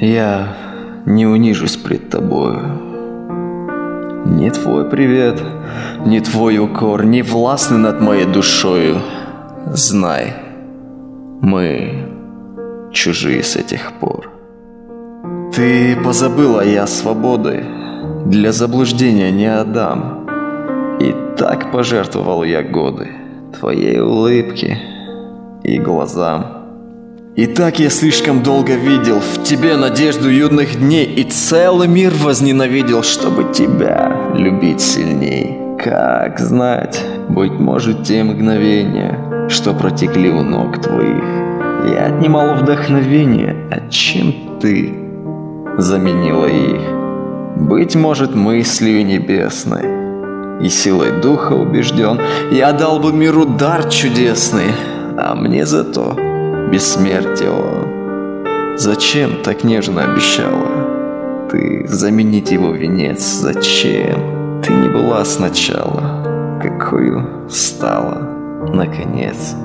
Я не унижусь пред тобою. Ни твой привет, ни твой укор не властны над моей душою. Знай, мы чужие с этих пор. Ты позабыла, я свободы для заблуждения не отдам. И так пожертвовал я годы твоей улыбке и глазам. И так я слишком долго видел в тебе надежду юных дней, и целый мир возненавидел, чтобы тебя любить сильней. Как знать, быть может, те мгновения, что протекли у ног твоих, я отнимал вдохновение, а чем ты заменила их? Быть может, мыслью небесной и силой духа убежден, я дал бы миру дар чудесный, а мне зато бессмертие он. Зачем так нежно обещала ты заменить его венец? Зачем ты не была сначала, какую стала наконец?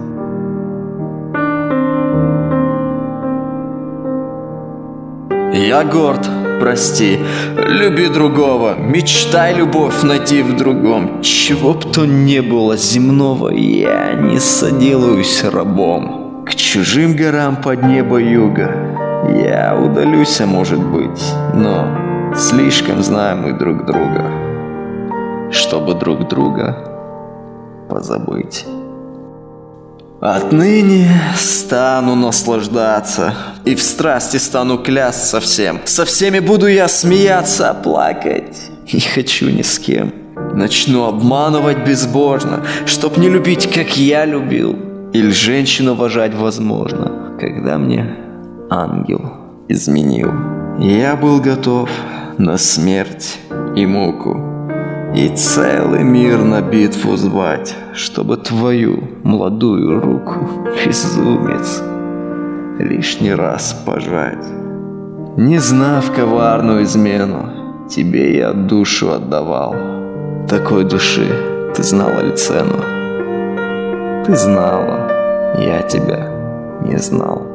Я горд, прости, люби другого, мечтай любовь найти в другом. Чего б то не было земного, я не соделаюсь рабом. К чужим горам под небо юга я удалюсь, а может быть, но слишком знаем мы друг друга, чтобы друг друга позабыть. Отныне стану наслаждаться и в страсти стану клясться всем. Со всеми буду я смеяться, а плакать не хочу ни с кем. Начну обманывать безбожно, чтоб не любить, как я любил. Или женщину уважать возможно, когда мне ангел изменил. Я был готов на смерть и муку, и целый мир на битву звать, чтобы твою молодую руку, безумец, лишний раз пожать. Не знав коварную измену, тебе я душу отдавал. Такой души ты знала ли цену? Ты знала, я тебя не знал.